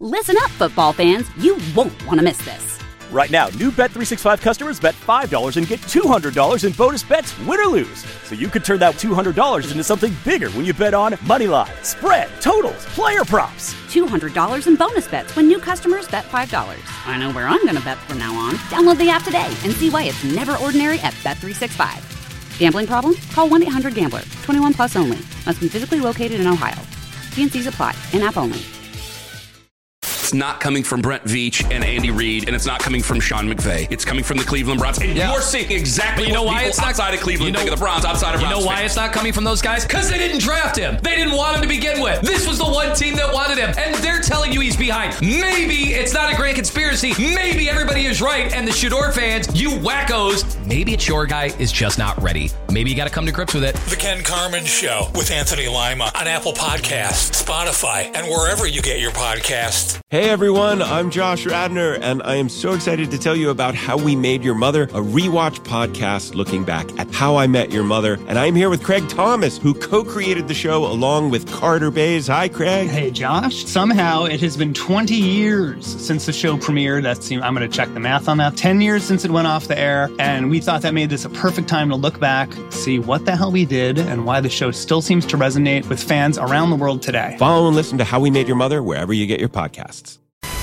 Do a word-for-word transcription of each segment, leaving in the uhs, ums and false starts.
Listen up, football fans. You won't want to miss this. Right now, new Bet three sixty-five customers bet five dollars and get two hundred dollars in bonus bets, win or lose. So you could turn that two hundred dollars into something bigger when you bet on money line, spread, totals, player props. two hundred dollars in bonus bets when new customers bet five dollars. I know where I'm going to bet from now on. Download the app today and see why it's never ordinary at Bet three sixty-five. Gambling problem? Call one eight hundred gambler. twenty-one plus only. Must be physically located in Ohio. T and C's apply. In-app only. It's not coming from Brent Veach and Andy Reid, and it's not coming from Sean McVay. It's coming from the Cleveland Browns. And yeah. you're seeing exactly you know what why people it's not, outside of Cleveland you know, think of the Browns, outside of You Browns know why fans. it's not coming from those guys? Because they didn't draft him. They didn't want him to begin with. This was the one team that wanted him, and they're telling you he's behind. Maybe it's not a great conspiracy. Maybe everybody is right, and the Shador fans, you wackos, maybe it's your guy is just not ready. Maybe you got to come to grips with it. The Ken Carman Show with Anthony Lima on Apple Podcasts, Spotify, and wherever you get your podcasts. Hey everyone, I'm Josh Radner, and I am so excited to tell you about How We Made Your Mother, a rewatch podcast looking back at How I Met Your Mother. And I'm here with Craig Thomas, who co-created the show along with Carter Bays. Hi, Craig. Hey, Josh. Somehow it has been twenty years since the show premiered. That's, I'm going to check the math on that. ten years since it went off the air, and we thought that made this a perfect time to look back, see what the hell we did, and why the show still seems to resonate with fans around the world today. Follow and listen to How We Made Your Mother wherever you get your podcasts.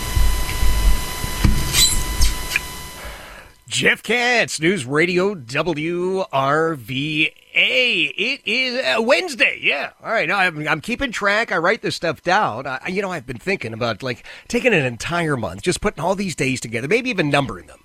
Jeff Katz, News Radio W R V A. It is uh, Wednesday. Yeah. All right. Now I'm, I'm keeping track. I write this stuff down. I, you know, I've been thinking about like taking an entire month, just putting all these days together, maybe even numbering them.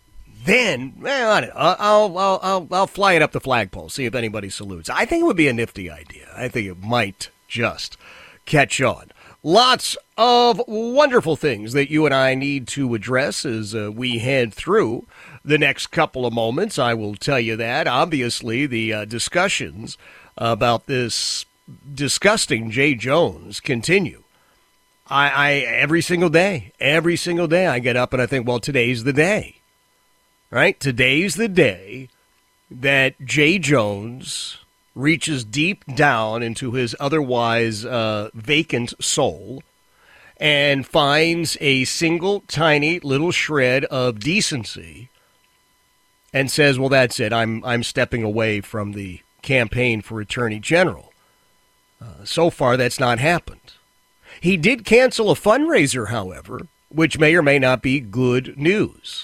Then, well, I don't know, I'll, I'll, I'll, I'll fly it up the flagpole, see if anybody salutes. I think it would be a nifty idea. I think it might just catch on. Lots of wonderful things that you and I need to address as uh, we head through the next couple of moments. I will tell you that. Obviously, the uh, discussions about this disgusting Jay Jones continue. I, I every single day, every single day I get up and I think, well, today's the day. Right? Today's the day that Jay Jones reaches deep down into his otherwise uh, vacant soul and finds a single tiny little shred of decency and says, well, that's it. I'm I'm stepping away from the campaign for Attorney General. Uh, so far, that's not happened. He did cancel a fundraiser, however, which may or may not be good news.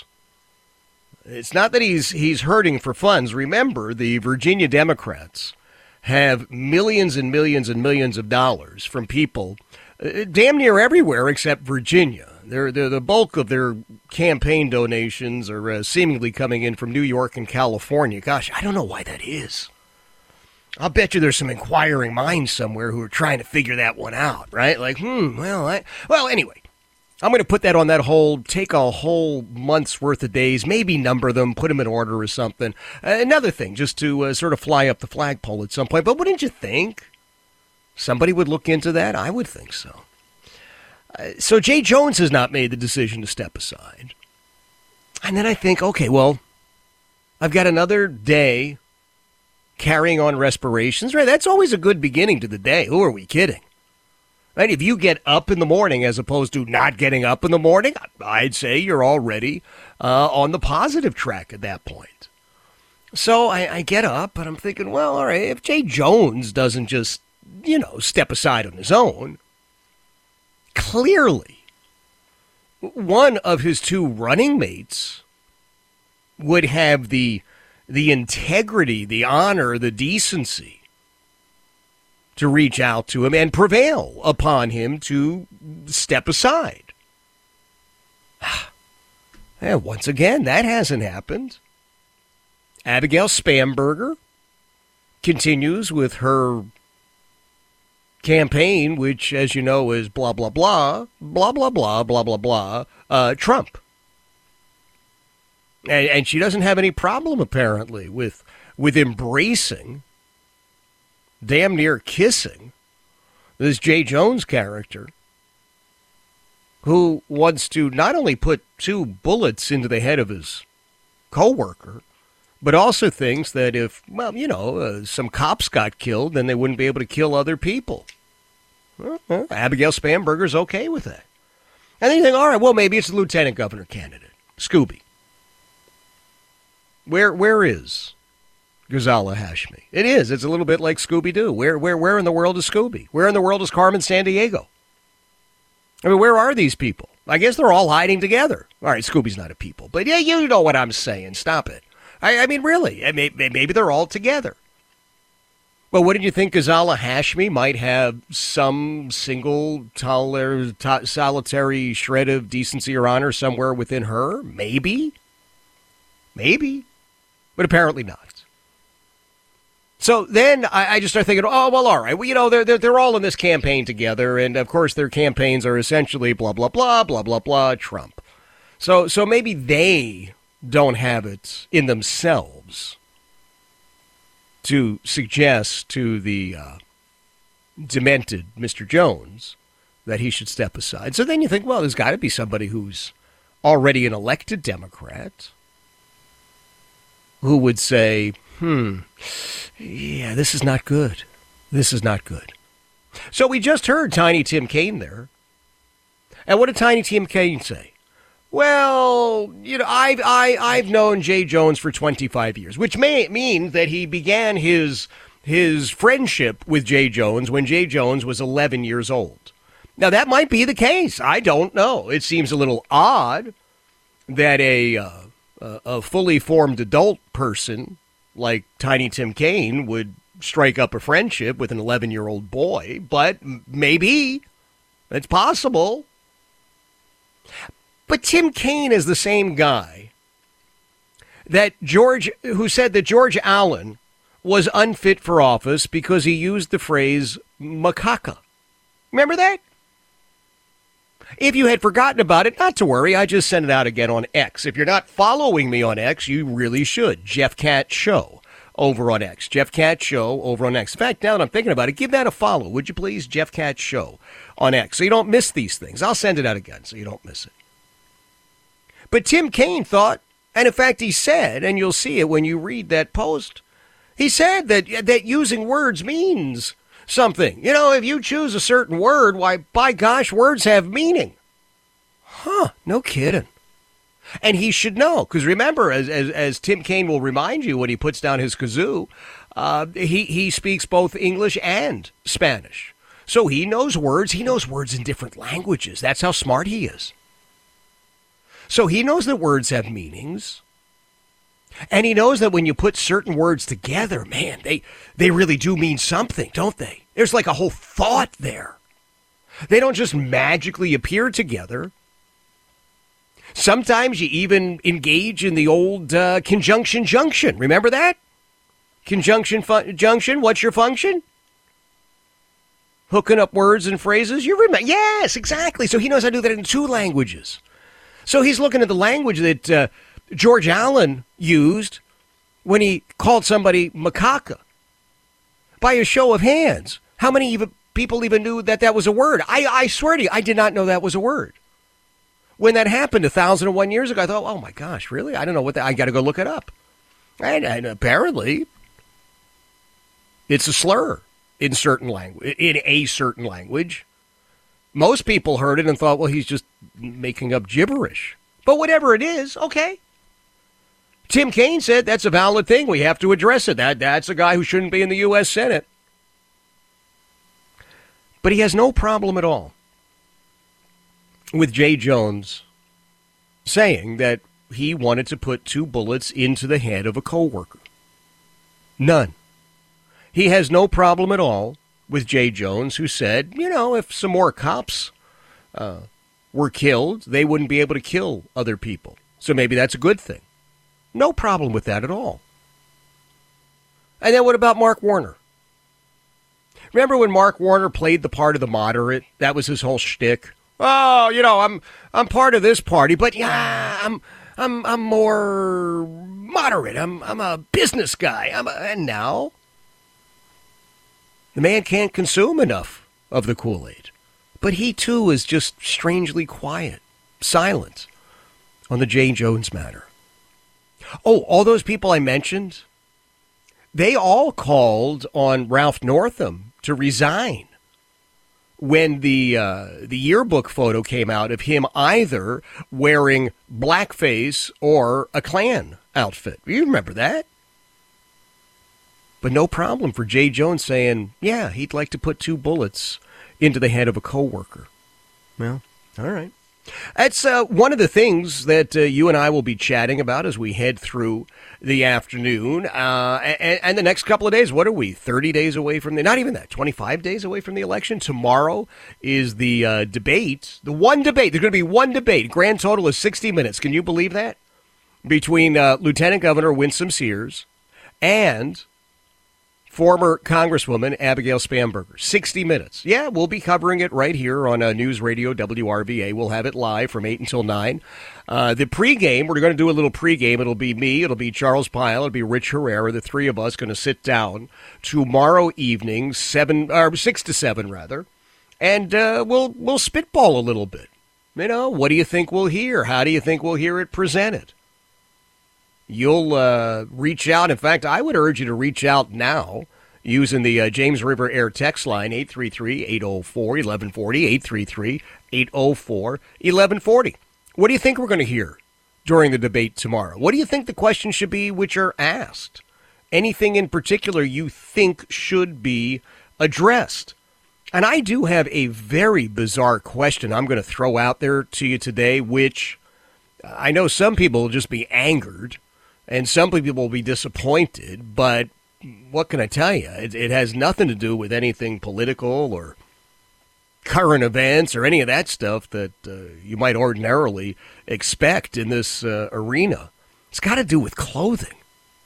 It's not that he's he's hurting for funds. Remember, the Virginia Democrats have millions and millions and millions of dollars from people uh, damn near everywhere except Virginia. They're, they're, the bulk of their campaign donations are uh, seemingly coming in from New York and California. Gosh, I don't know why that is. I'll bet you there's some inquiring minds somewhere who are trying to figure that one out, right? Like, hmm, well, I, well, anyway. I'm going to put that on that whole, take a whole month's worth of days, maybe number them, put them in order or something. Uh, another thing, just to uh, sort of fly up the flagpole at some point. But wouldn't you think somebody would look into that? I would think so. Uh, so Jay Jones has not made the decision to step aside. And then I think, okay, well, I've got another day carrying on respirations. Right? That's always a good beginning to the day. Who are we kidding? Right? If you get up in the morning as opposed to not getting up in the morning, I'd say you're already uh, on the positive track at that point. So I, I get up and I'm thinking, well, all right, if Jay Jones doesn't just, you know, step aside on his own, clearly one of his two running mates would have the the integrity, the honor, the decency to reach out to him and prevail upon him to step aside. And once again, that hasn't happened. Abigail Spanberger continues with her campaign, which, as you know, is blah, blah, blah, blah, blah, blah, blah, blah, blah, uh, Trump. And, and she doesn't have any problem, apparently, with with embracing, damn near kissing, this Jay Jones character who wants to not only put two bullets into the head of his coworker, but also thinks that if, well, you know, uh, some cops got killed, then they wouldn't be able to kill other people. Well, Abigail Spanberger's okay with that. And then you think, all right, well, maybe it's the lieutenant governor candidate, Scooby. Where where is Ghazala Hashmi? It is. It's a little bit like Scooby-Doo. Where where where in the world is Scooby? Where in the world is Carmen Sandiego? I mean, where are these people? I guess they're all hiding together. All right, Scooby's not a people, but yeah, you know what I'm saying. Stop it. I, I mean, really, I mean, maybe they're all together. But wouldn't you think Ghazala Hashmi might have some single toler, to, solitary shred of decency or honor somewhere within her? Maybe. Maybe. But apparently not. So then I, I just start thinking, oh, well, all right. Well, you know, they're, they're, they're all in this campaign together. And, of course, their campaigns are essentially blah, blah, blah, blah, blah, blah, Trump. So, so maybe they don't have it in themselves to suggest to the uh, demented Mister Jones that he should step aside. So then you think, well, there's got to be somebody who's already an elected Democrat who would say, hmm, yeah, this is not good. This is not good. So we just heard Tiny Tim Kaine there. And what did Tiny Tim Kaine say? Well, you know, I've, I, I've known Jay Jones for twenty-five years, which may mean that he began his his friendship with Jay Jones when Jay Jones was eleven years old. Now, that might be the case. I don't know. It seems a little odd that a, uh, a fully formed adult person like Tiny Tim Kaine would strike up a friendship with an eleven-year-old boy, but maybe it's possible. But Tim Kaine is the same guy that George, who said that George Allen was unfit for office because he used the phrase macaca. Remember that? If you had forgotten about it, not to worry. I just sent it out again on X. If you're not following me on X, you really should. Jeff Cat Show over on X. Jeff Cat Show over on X. In fact, now that I'm thinking about it, give that a follow, would you please? Jeff Cat Show on X, so you don't miss these things. I'll send it out again so you don't miss it. But Tim Kaine thought, and in fact he said, and you'll see it when you read that post, he said that that using words means something. You know, if you choose a certain word, why, by gosh, words have meaning. Huh, no kidding. And he should know, because remember, as, as as Tim Kaine will remind you when he puts down his kazoo, uh, he, he speaks both English and Spanish. So he knows words. He knows words in different languages. That's how smart he is. So he knows that words have meanings, and he knows that when you put certain words together, man, they, they really do mean something, don't they? There's like a whole thought there. They don't just magically appear together. Sometimes you even engage in the old uh, conjunction junction. Remember that? Conjunction fu- junction, what's your function? Hooking up words and phrases. You remember? Yes, exactly. So he knows how to do that in two languages. So he's looking at the language that uh, George Allen used when he called somebody macaca. By a show of hands, how many even people even knew that that was a word? I, I swear to you, I did not know that was a word. When that happened a thousand and one years ago, I thought, oh my gosh, really? I don't know what that, I got to go look it up. And, and apparently, it's a slur in certain language, in a certain language. Most people heard it and thought, well, he's just making up gibberish. But whatever it is, okay. Tim Kaine said that's a valid thing. We have to address it. That That's a guy who shouldn't be in the U S Senate. But he has no problem at all with Jay Jones saying that he wanted to put two bullets into the head of a coworker. None. He has no problem at all with Jay Jones, who said, you know, if some more cops uh, were killed, they wouldn't be able to kill other people. So maybe that's a good thing. No problem with that at all. And then what about Mark Warner? Remember when Mark Warner played the part of the moderate? That was his whole shtick. Oh, you know, I'm I'm part of this party, but yeah, I'm I'm I'm more moderate. I'm I'm a business guy. I'm a, and now the man can't consume enough of the Kool-Aid. But he, too, is just strangely quiet, silent on the Jay Jones matter. Oh, all those people I mentioned, they all called on Ralph Northam to resign when the uh, the yearbook photo came out of him either wearing blackface or a Klan outfit. You remember that? But no problem for Jay Jones saying, yeah, he'd like to put two bullets into the head of a coworker. Well, all right. That's uh, one of the things that uh, you and I will be chatting about as we head through the afternoon. Uh, and, and the next couple of days, what are we, thirty days away from the, not even that, twenty-five days away from the election? Tomorrow is the uh, debate, the one debate. There's going to be one debate. Grand total is sixty minutes. Can you believe that? Between uh, Lieutenant Governor Winsome Sears and former Congresswoman Abigail Spanberger. sixty minutes. Yeah, we'll be covering it right here on uh, News Radio W R V A. We'll have it live from eight until nine. Uh, the pregame, we're going to do a little pregame. It'll be me, it'll be Charles Pyle, it'll be Rich Herrera, the three of us going to sit down tomorrow evening, seven or six to seven rather, and uh, we'll we'll spitball a little bit. You know, what do you think we'll hear? How do you think we'll hear it presented? You'll uh, reach out. In fact, I would urge you to reach out now using the uh, James River Air text line, eight three three, eight oh four, eleven forty, eight three three, eight oh four, eleven forty. What do you think we're going to hear during the debate tomorrow? What do you think the questions should be which are asked? Anything in particular you think should be addressed? And I do have a very bizarre question I'm going to throw out there to you today, which I know some people will just be angered. And some people will be disappointed, but what can I tell you? It, it has nothing to do with anything political or current events or any of that stuff that uh, you might ordinarily expect in this uh, arena. It's got to do with clothing.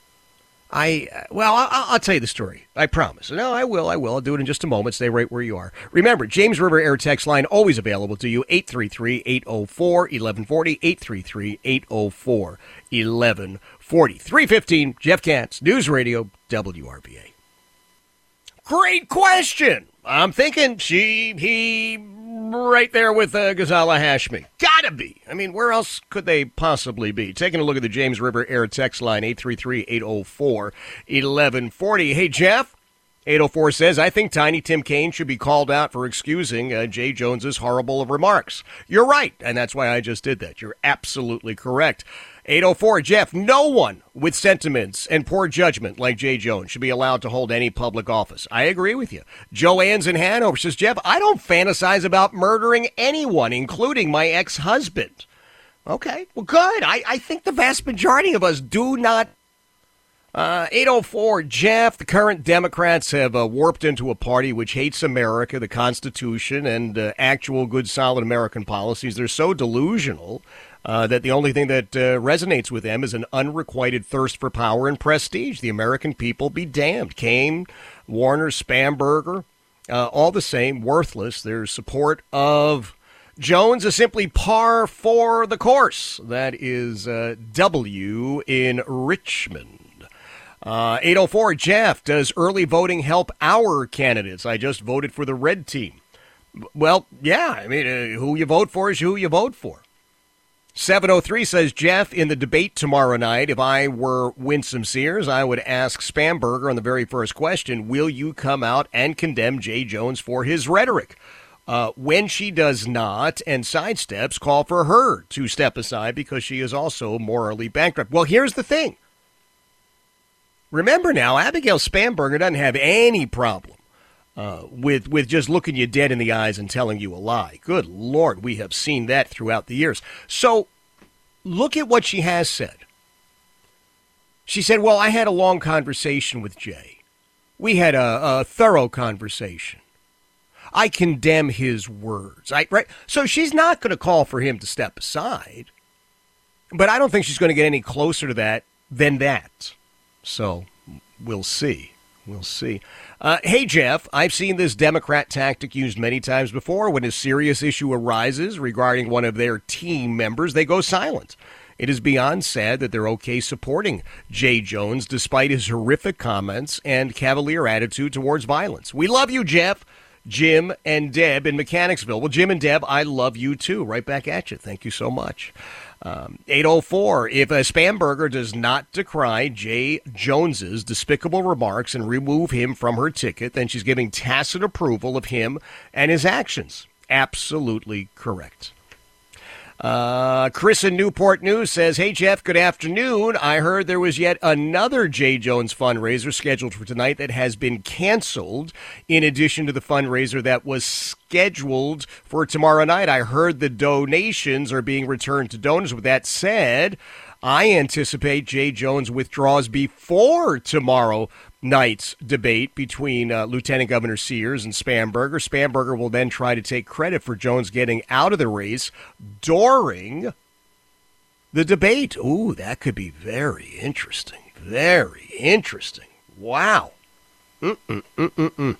I, well, I'll, I'll tell you the story. I promise. No, I will. I will. I'll do it in just a moment. Stay right where you are. Remember, James River Air text line always available to you. eight three three, eight oh four, eleven forty. eight three three, eight oh four, eleven forty. three fifteen, Jeff Katz, News Radio, W R V A. Great question. I'm thinking she, he, right there with uh, Ghazala Hashmi. Gotta be. I mean, where else could they possibly be? Taking a look at the James River Air text line, eight three three, eight oh four, eleven forty. Hey, Jeff, eight oh four says, I think Tiny Tim Kaine should be called out for excusing uh, Jay Jones's horrible remarks. You're right, and that's why I just did that. You're absolutely correct. eight oh four, Jeff, no one with sentiments and poor judgment like Jay Jones should be allowed to hold any public office. I agree with you. Joanne's in Hanover says, Jeff, I don't fantasize about murdering anyone, including my ex-husband. Okay, well, good. I, I think the vast majority of us do not. Uh, eight oh four, Jeff, the current Democrats have uh, warped into a party which hates America, the Constitution, and uh, actual good, solid American policies. They're so delusional Uh, that the only thing that uh, resonates with them is an unrequited thirst for power and prestige. The American people be damned. Kaine, Warner, Spanberger, uh, all the same, worthless. Their support of Jones is simply par for the course. That is uh, W in Richmond. Uh, eight oh four, Jeff, does early voting help our candidates? I just voted for the red team. Well, yeah, I mean, uh, who you vote for is who you vote for. seven oh three says, Jeff, in the debate tomorrow night, if I were Winsome Sears, I would ask Spanberger on the very first question, will you come out and condemn Jay Jones for his rhetoric? Uh, when she does not and sidesteps, call for her to step aside because she is also morally bankrupt. Well, here's the thing. Remember now, Abigail Spanberger doesn't have any problem Uh, with with just looking you dead in the eyes and telling you a lie. Good Lord, we have seen that throughout the years. So look at what she has said. She said, well, I had a long conversation with Jay. We had a, a thorough conversation. I condemn his words. I, right? So she's not going to call for him to step aside. But I don't think she's going to get any closer to that than that. So we'll see. We'll see. Uh, hey, Jeff, I've seen this Democrat tactic used many times before. When a serious issue arises regarding one of their team members, they go silent. It is beyond sad that they're okay supporting Jay Jones despite his horrific comments and cavalier attitude towards violence. We love you, Jeff. Jim and Deb in Mechanicsville. Well, Jim and Deb, I love you too. Right back at you. Thank you so much. Um, eight oh four, if a Spamberger does not decry Jay Jones's despicable remarks and remove him from her ticket, then she's giving tacit approval of him and his actions. Absolutely correct. Uh, Chris in Newport News says, hey, Jeff, good afternoon. I heard there was yet another Jay Jones fundraiser scheduled for tonight that has been canceled in addition to the fundraiser that was scheduled for tomorrow night. I heard the donations are being returned to donors. With that said, I anticipate Jay Jones withdraws before tomorrow night's debate between uh, Lieutenant Governor Sears and Spamberger. Spamberger will then try to take credit for Jones getting out of the race during the debate. Ooh, that could be very interesting. Very interesting. Wow. Mm-mm-mm-mm-mm.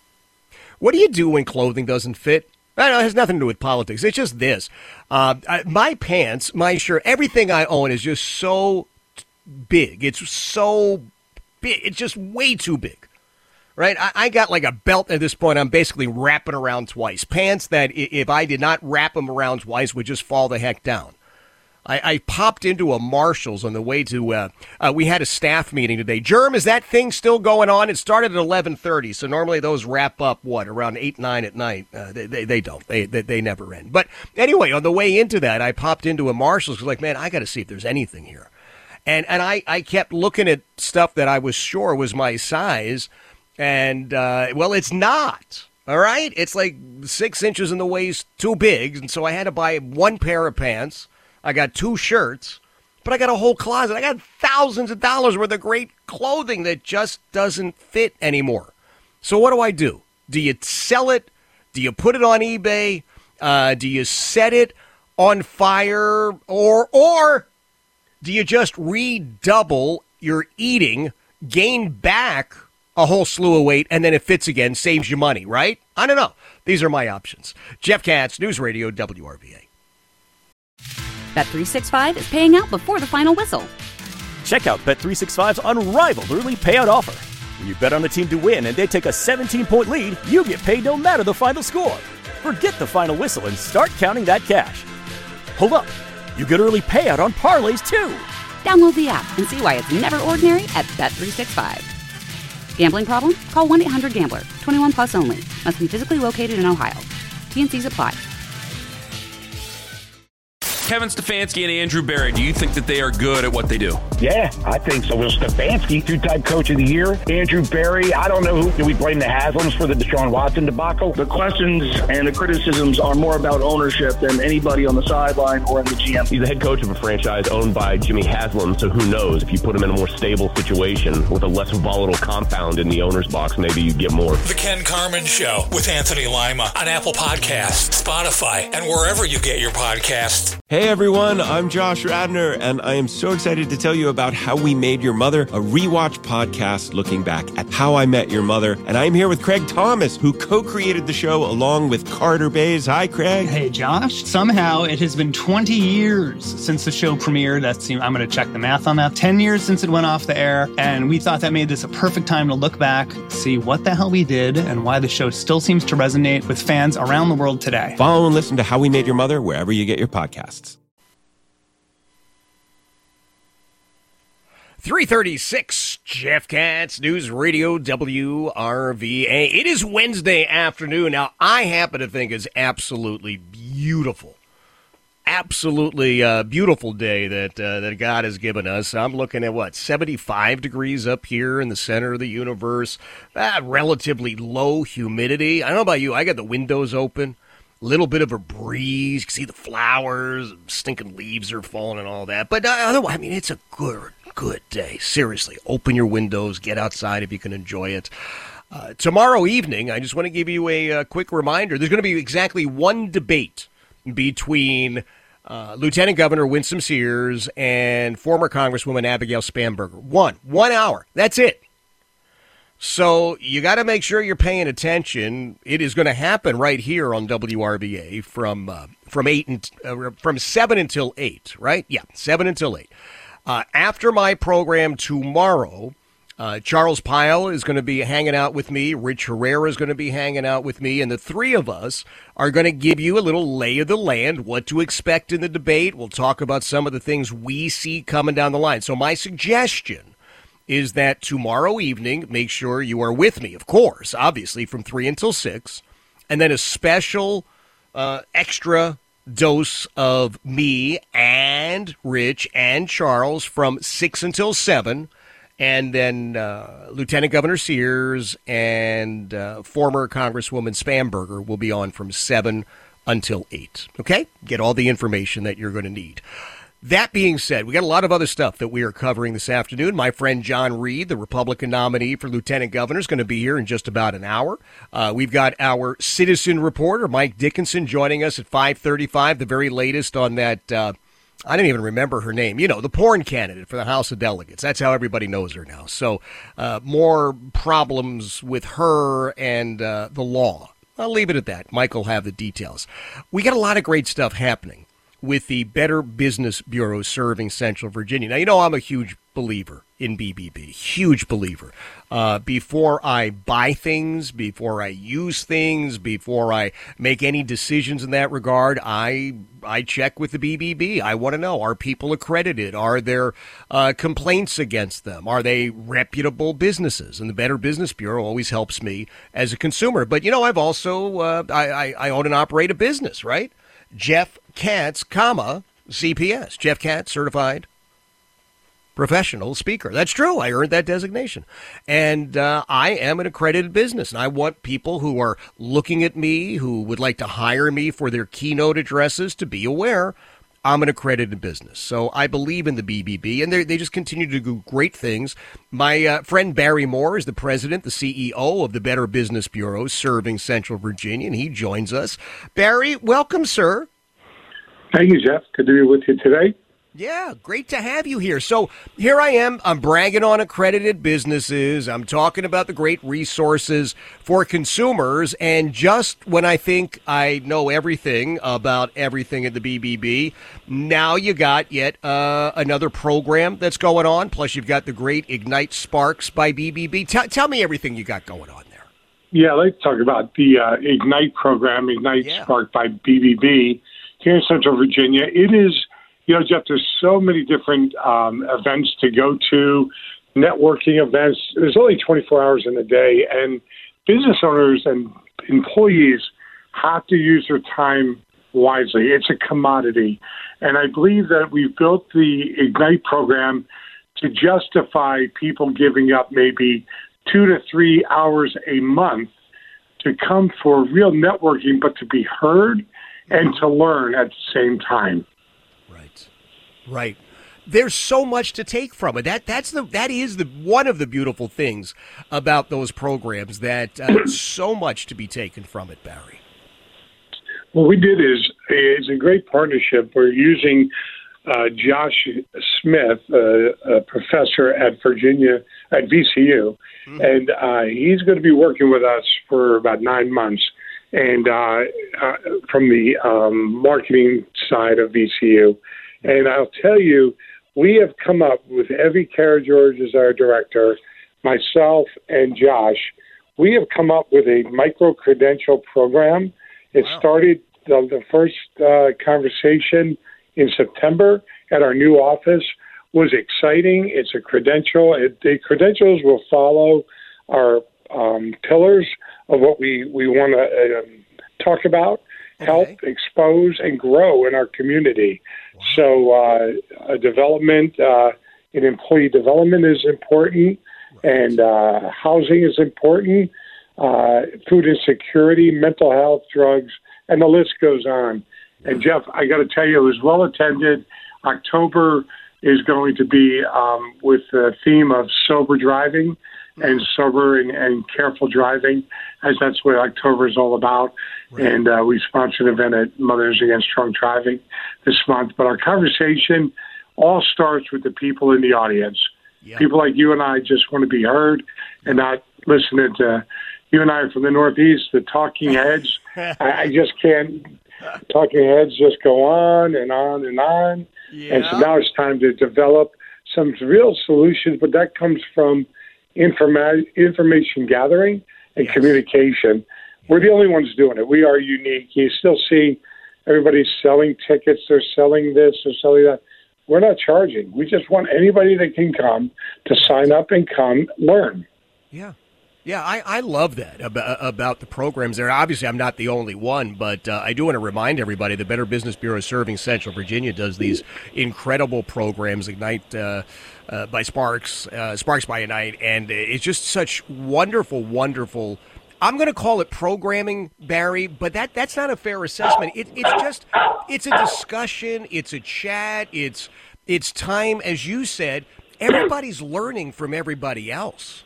What do you do when clothing doesn't fit? I know, it has nothing to do with politics. It's just this. Uh, I, my pants, my shirt, everything I own is just so big. It's so big. It's just way too big, right? I, I got like a belt at this point I'm basically wrapping around twice. Pants that if I did not wrap them around twice would just fall the heck down. I, I popped into a Marshall's on the way to, uh, uh, we had a staff meeting today. Germ, is that thing still going on? It started at eleven thirty, so normally those wrap up, what, around eight, nine at night? Uh, they, they, they don't. They, they they never end. But anyway, on the way into that, I popped into a Marshall's. I was like, man, I got to see if there's anything here. And and I, I kept looking at stuff that I was sure was my size, and, uh, well, it's not. All right? It's like six inches in the waist, too big, and so I had to buy one pair of pants. I got two shirts, but I got a whole closet. I got thousands of dollars worth of great clothing that just doesn't fit anymore. So what do I do? Do you sell it? Do you put it on eBay? Uh, do you set it on fire? Or, or do you just redouble your eating, gain back a whole slew of weight, and then it fits again, saves you money, right? I don't know. These are my options. Jeff Katz, News Radio, W R V A. Bet three sixty-five is paying out before the final whistle. Check out Bet three sixty-five's unrivaled early payout offer. When you bet on a team to win and they take a seventeen-point lead, you get paid no matter the final score. Forget the final whistle and start counting that cash. Hold up. You get early payout on parlays, too. Download the app and see why it's never ordinary at Bet three sixty-five. Gambling problem? Call one eight hundred gambler. twenty-one plus only. Must be physically located in Ohio. T and Cs apply. Kevin Stefanski and Andrew Berry, do you think that they are good at what they do? Yeah, I think so. Will Stefanski, two-time coach of the year. Andrew Berry, I don't know who. Do we blame the Haslams for the Deshaun Watson debacle? The questions and the criticisms are more about ownership than anybody on the sideline or in the G M. He's the head coach of a franchise owned by Jimmy Haslam, so who knows? If you put him in a more stable situation with a less volatile compound in the owner's box, maybe you get more. The Ken Carman Show with Anthony Lima on Apple Podcasts, Spotify, and wherever you get your podcasts. Hey everyone, I'm Josh Radnor, and I am so excited to tell you about How We Made Your Mother, a rewatch podcast looking back at How I Met Your Mother. And I'm here with Craig Thomas, who co-created the show along with Carter Bays. Hi, Craig. Hey, Josh. Somehow it has been twenty years since the show premiered. That's, I'm going to check the math on that. ten years since it went off the air, and we thought that made this a perfect time to look back, see what the hell we did, and why the show still seems to resonate with fans around the world today. Follow and listen to How We Made Your Mother wherever you get your podcasts. three thirty-six, Jeff Katz, News Radio, W R V A. It is Wednesday afternoon. Now, I happen to think it's absolutely beautiful. Absolutely uh, beautiful day that uh, that God has given us. I'm looking at, what, seventy-five degrees up here in the center of the universe. Ah, relatively low humidity. I don't know about you. I got the windows open. Little bit of a breeze. You can see the flowers. Stinking leaves are falling and all that. But uh, otherwise, I mean, it's a good, good day. Seriously, open your windows. Get outside if you can enjoy it. Uh, tomorrow evening, I just want to give you a, a quick reminder. There's going to be exactly one debate between uh, Lieutenant Governor Winsome Sears and former Congresswoman Abigail Spamberger. One. One hour. That's it. So you got to make sure you're paying attention. It is going to happen right here on W R V A from uh, from eight and uh, from seven until eight. Right? Yeah, seven until eight. Uh, after my program tomorrow, Uh, Charles Pyle is going to be hanging out with me. Rich Herrera is going to be hanging out with me. And the three of us are going to give you a little lay of the land, what to expect in the debate. We'll talk about some of the things we see coming down the line. So my suggestion is that tomorrow evening, make sure you are with me, of course, obviously, from three until six. And then a special uh, extra dose of me and Rich and Charles from six until seven. And then uh, Lieutenant Governor Sears and uh, former Congresswoman Spamberger will be on from seven until eight. Okay? Get all the information that you're going to need. That being said, we got a lot of other stuff that we are covering this afternoon. My friend John Reed, the Republican nominee for Lieutenant Governor, is going to be here in just about an hour. Uh, we've got our citizen reporter, Mike Dickinson, joining us at five thirty-five, the very latest on that uh, I don't even remember her name. You know, the porn candidate for the House of Delegates. That's how everybody knows her now. So uh, more problems with her and uh, the law. I'll leave it at that. Mike will have the details. We got a lot of great stuff happening with the Better Business Bureau serving Central Virginia. Now, you know I'm a huge believer in B B B, huge believer. Uh, before I buy things, before I use things, before I make any decisions in that regard, I I check with the B B B. I want to know, are people accredited? Are there uh, complaints against them? Are they reputable businesses? And the Better Business Bureau always helps me as a consumer. But, you know, I've also, uh, I, I, I own and operate a business, right? Jeff Katz, comma, C P S. Jeff Katz, certified professional speaker. That's true. I earned that designation. And uh, I am an accredited business. And I want people who are looking at me, who would like to hire me for their keynote addresses, to be aware I'm an accredited business. So I believe in the B B B, and they just continue to do great things. My uh, friend Barry Moore is the president, the C E O of the Better Business Bureau, serving Central Virginia, and he joins us. Barry, welcome, sir. Thank you, Jeff. Good to be with you today. Yeah, great to have you here. So here I am. I'm bragging on accredited businesses. I'm talking about the great resources for consumers. And just when I think I know everything about everything at the B B B, now you got yet uh, another program that's going on. Plus, you've got the great Ignite Sparks by B B B. T- tell me everything you got going on there. Yeah, let's talk about the uh, Ignite program, Ignite yeah. Spark by B B B here in Central Virginia. It is... You know, Jeff, there's so many different um, events to go to, networking events. There's only twenty-four hours in a day, and business owners and employees have to use their time wisely. It's a commodity. And I believe that we've built the Ignite program to justify people giving up maybe two to three hours a month to come for real networking, but to be heard and to learn at the same time. Right. There's so much to take from it. That that's the that is the one of the beautiful things about those programs, that uh, so much to be taken from it, Barry. What we did is is a great partnership. We're using uh, Josh Smith, uh, a professor at Virginia at V C U, mm-hmm. and uh, he's going to be working with us for about nine months, and uh, uh, from the um, marketing side of V C U. And I'll tell you, we have come up with Evie Kara-George as our director, myself and Josh. We have come up with a micro-credential program. It wow. started the, the first uh, conversation in September at our new office. Was exciting. It's a credential. It, the credentials will follow our um, pillars of what we, we want to uh, talk about, okay. help, expose, and grow in our community. Wow. So uh, a development uh, in employee development is important, right. and uh, housing is important, uh, food insecurity, mental health, drugs, and the list goes on. Yeah. And, Jeff, I got to tell you, it was well attended. October is going to be um, with the theme of sober driving and sober and, and careful driving, as that's what October is all about. Right. And uh, we sponsored an event at Mothers Against Drunk Driving this month. But our conversation all starts with the people in the audience. Yeah. People like you and I just want to be heard and not listening to you and I from the Northeast, the talking heads. I, I just can't. Talking heads just go on and on and on. Yeah. And so now it's time to develop some real solutions, but that comes from informa- information gathering and yes. communication. We're the only ones doing it. We are unique. You still see everybody selling tickets. They're selling this. They're selling that. We're not charging. We just want anybody that can come to sign up and come learn. Yeah. Yeah, I, I love that about, about the programs there. Obviously, I'm not the only one, but uh, I do want to remind everybody the Better Business Bureau serving Central Virginia does these incredible programs, Ignite uh, uh, by Sparks, uh, Sparks by Ignite, and it's just such wonderful, wonderful. I'm going to call it programming, Barry, but that, that's not a fair assessment. It, it's just it's a discussion, it's a chat, it's it's time, as you said. Everybody's learning from everybody else.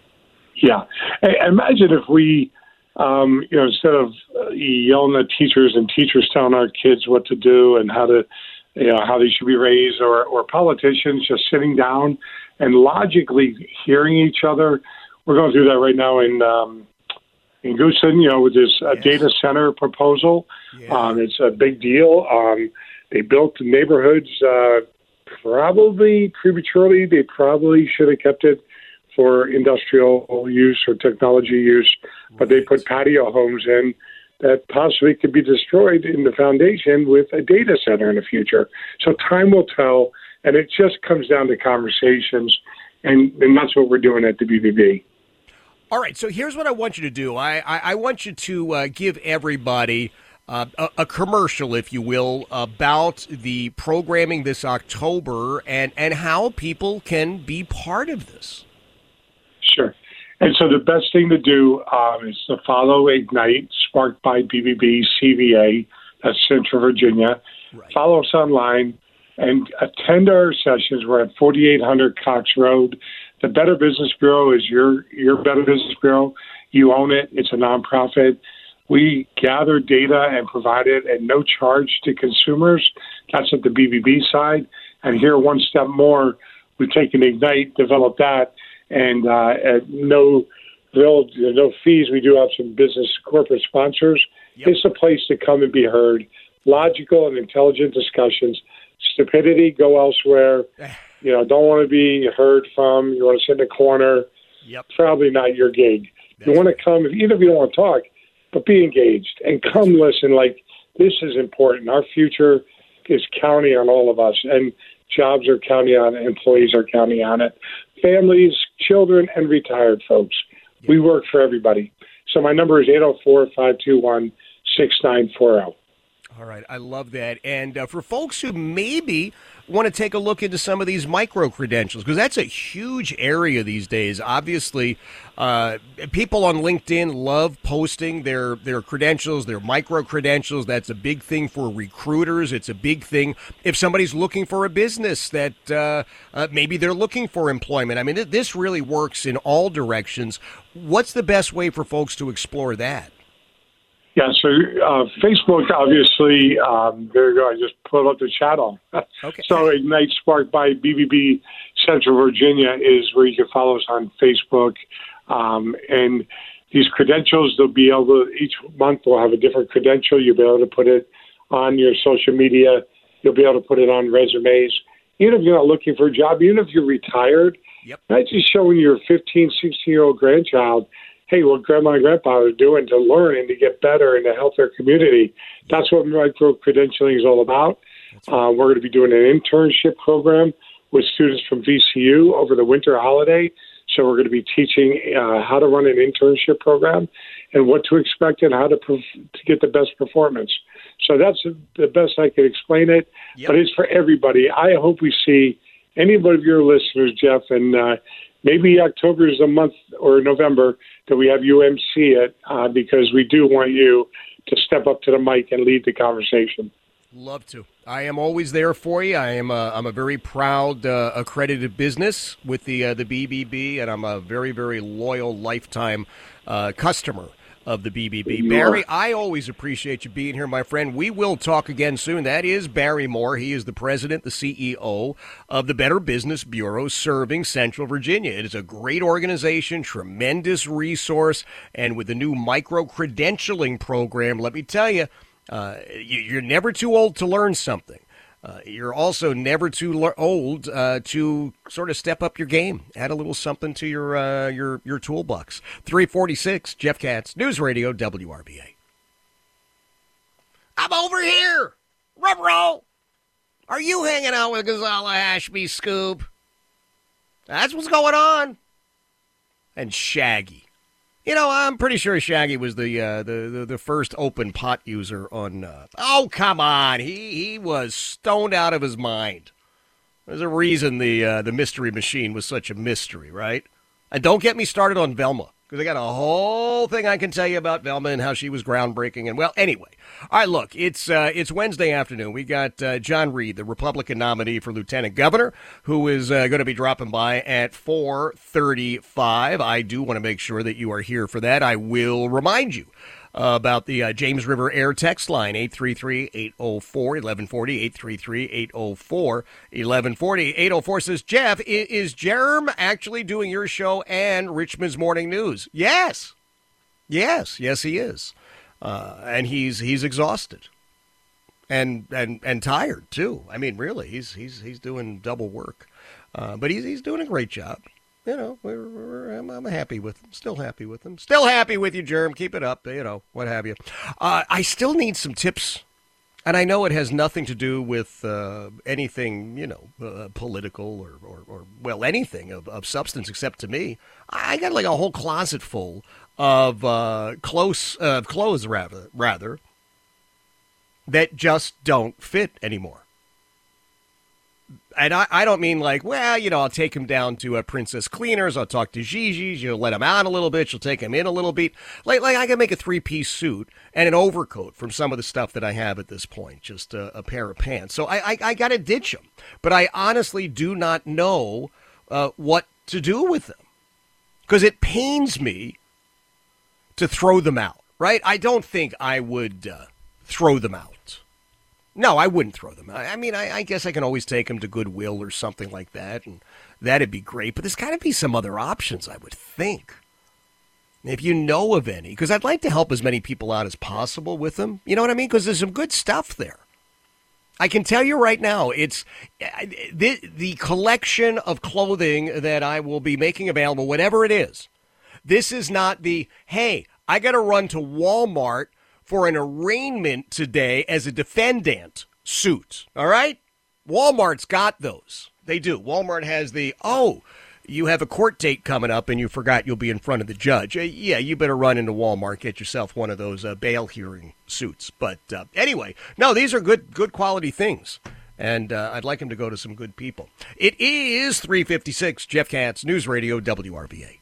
Yeah. Hey, imagine if we, um, you know, instead of uh, yelling at teachers and teachers telling our kids what to do and how to, you know, how they should be raised, or, or politicians just sitting down and logically hearing each other. We're going through that right now in um, in Goosen, you know, with this uh, yes. data center proposal. Yeah. Um, it's a big deal. Um, they built neighborhoods uh, probably prematurely. They probably should have kept it for industrial use or technology use, but they put patio homes in that possibly could be destroyed in the foundation with a data center in the future. So time will tell, and it just comes down to conversations, and, and that's what we're doing at the B B B. All right, so here's what I want you to do. I, I, I want you to uh, give everybody uh, a, a commercial, if you will, about the programming this October and, and how people can be part of this. Sure. And so the best thing to do um, is to follow Ignite, Sparked by B B B, C V A, that's Central Virginia. Right. Follow us online and attend our sessions. We're at forty-eight hundred Cox Road. The Better Business Bureau is your, your Better Business Bureau. You own it. It's a nonprofit. We gather data and provide it at no charge to consumers. That's at the B B B side. And here, one step more, we've taken Ignite, developed that, and uh, at no, no no fees. We do have some business corporate sponsors. Yep. It's a place to come and be heard. Logical and intelligent discussions. Stupidity, go elsewhere. You know, don't want to be heard from. You want to sit in a corner. Yep. Probably not your gig. That's you want to come, even if you don't want to talk, but be engaged and come listen. Like, this is important. Our future is counting on all of us, and jobs are counting on it. Employees are counting on it. Families, children, and retired folks. Yep. We work for everybody. So my number is eight oh four, five two one, six nine four oh. All right. I love that. And uh, for folks who maybe want to take a look into some of these micro-credentials, because that's a huge area these days. Obviously, uh, people on LinkedIn love posting their, their credentials, their micro-credentials. That's a big thing for recruiters. It's a big thing if somebody's looking for a business that uh, uh, maybe they're looking for employment. I mean, th- this really works in all directions. What's the best way for folks to explore that? Yeah, so uh, Facebook, obviously, um, there you go. I just put up the chat on. Okay. So Ignite Sparked by B B B Central Virginia is where you can follow us on Facebook. Um, and these credentials, they'll be able to, each month we'll have a different credential. You'll be able to put it on your social media. You'll be able to put it on resumes. Even if you're not looking for a job, even if you're retired, yep. not just showing your fifteen, sixteen-year-old grandchild, hey, what grandma and grandpa are doing to learn and to get better and to help their community. That's what micro-credentialing is all about. Uh, we're going to be doing an internship program with students from V C U over the winter holiday. So we're going to be teaching uh, how to run an internship program and what to expect and how to, perf- to get the best performance. So that's the best I can explain it. Yep. But it's for everybody. I hope we see any of your listeners, Jeff, and uh, maybe October is a month or November that we have you M C it uh, because we do want you to step up to the mic and lead the conversation. Love to. I am always there for you. I am a, I'm a very proud uh, accredited business with the uh, the B B B, and I'm a very, very loyal lifetime uh, customer of the B B B. Barry, I always appreciate you being here, my friend. We will talk again soon. That is Barry Moore. He is the president, the C E O of the Better Business Bureau serving Central Virginia. It is a great organization, tremendous resource, and with the new micro-credentialing program, let me tell you, uh, you're never too old to learn something. Uh, you're also never too lo- old uh, to sort of step up your game. Add a little something to your uh, your your toolbox. three forty-six, Jeff Katz, News Radio, W R B A. I'm over here. Ruh-roh. Are you hanging out with Gonzalo Ashby, Scoop? That's what's going on. And Shaggy. You know, I'm pretty sure Shaggy was the uh, the, the the first open pot user on. Uh, oh, come on, he he was stoned out of his mind. There's a reason the uh, the Mystery Machine was such a mystery, right? And don't get me started on Velma, because I got a whole thing I can tell you about Velma and how she was groundbreaking. And well, anyway, all right. Look, it's uh, it's Wednesday afternoon. We got uh, John Reed, the Republican nominee for lieutenant governor, who is uh, going to be dropping by at four thirty-five. I do want to make sure that you are here for that. I will remind you uh, about the uh, James River Air text line, eight three three, eight oh four, eleven forty, eight three three, eight oh four, eleven forty. eight oh four says, Jeff, is Jerem actually doing your show and Richmond's Morning News? Yes. Yes, yes, he is. Uh, and he's he's exhausted and and and tired too. I mean, really, he's he's he's doing double work, uh, but he's he's doing a great job. You know, we're, we're, I'm, I'm happy with him. Still happy with him. Still happy with you, Jerm. Keep it up. You know, what have you? Uh, I still need some tips, and I know it has nothing to do with uh, anything, you know, uh, political or, or or well, anything of, of substance except to me. I got like a whole closet full of uh, close uh, clothes, rather, rather, that just don't fit anymore. And I, I don't mean like, well, you know, I'll take him down to uh, Princess Cleaners. I'll talk to Gigi's. You'll let him out a little bit. You'll take him in a little bit. Like, like I can make a three-piece suit and an overcoat from some of the stuff that I have at this point, just a, a pair of pants. So I, I, I got to ditch them. But I honestly do not know uh, what to do with them, because it pains me to throw them out, right? I don't think I would uh, throw them out. No, I wouldn't throw them out. I mean, I, I guess I can always take them to Goodwill or something like that, and that'd be great. But there's got to be some other options, I would think, if you know of any, because I'd like to help as many people out as possible with them. You know what I mean? Because there's some good stuff there. I can tell you right now, it's the, the collection of clothing that I will be making available, whatever it is. This is not the, hey, I got to run to Walmart for an arraignment today as a defendant suit, all right? Walmart's got those. They do. Walmart has the, oh, you have a court date coming up and you forgot you'll be in front of the judge. Uh, yeah, you better run into Walmart, get yourself one of those uh, bail hearing suits. But uh, anyway, no, these are good good quality things, and uh, I'd like them to go to some good people. It is three fifty-six, Jeff Katz, News Radio, W R B A.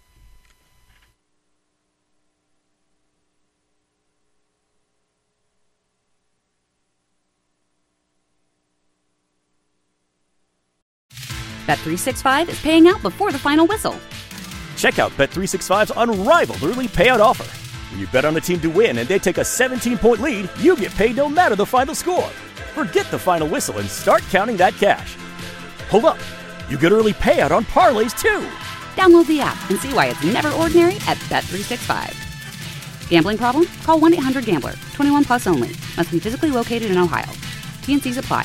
Bet three sixty-five is paying out before the final whistle. Check out Bet three sixty-five's unrivaled early payout offer. When you bet on a team to win and they take a seventeen-point lead, you get paid no matter the final score. Forget the final whistle and start counting that cash. Hold up. You get early payout on parlays, too. Download the app and see why it's never ordinary at Bet three sixty-five. Gambling problem? Call one eight hundred gambler. twenty-one plus only. Must be physically located in Ohio. T and C's apply.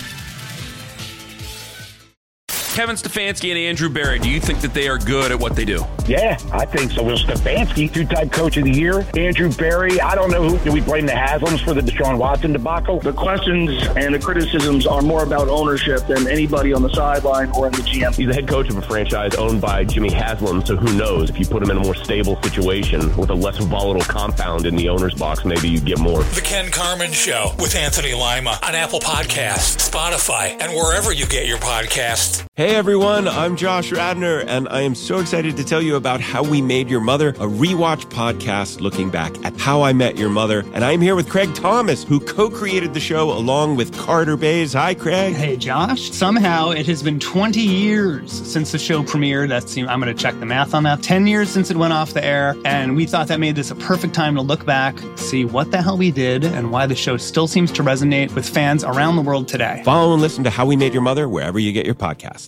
Kevin Stefanski and Andrew Berry, do you think that they are good at what they do? Yeah, I think so. Will Stefanski, two-time coach of the year. Andrew Berry, I don't know who. Do we blame the Haslams for the Deshaun Watson debacle? The questions and the criticisms are more about ownership than anybody on the sideline or in the G M. He's the head coach of a franchise owned by Jimmy Haslam, so who knows? If you put him in a more stable situation with a less volatile compound in the owner's box, maybe you get more. The Ken Carman Show with Anthony Lima on Apple Podcasts, Spotify, and wherever you get your podcasts. Hey everyone, I'm Josh Radnor, and I am so excited to tell you about How We Made Your Mother, a rewatch podcast looking back at How I Met Your Mother. And I'm here with Craig Thomas, who co-created the show along with Carter Bays. Hi, Craig. Hey, Josh. Somehow it has been twenty years since the show premiered. That's, I'm going to check the math on that. ten years since it went off the air, and we thought that made this a perfect time to look back, see what the hell we did, and why the show still seems to resonate with fans around the world today. Follow and listen to How We Made Your Mother wherever you get your podcasts.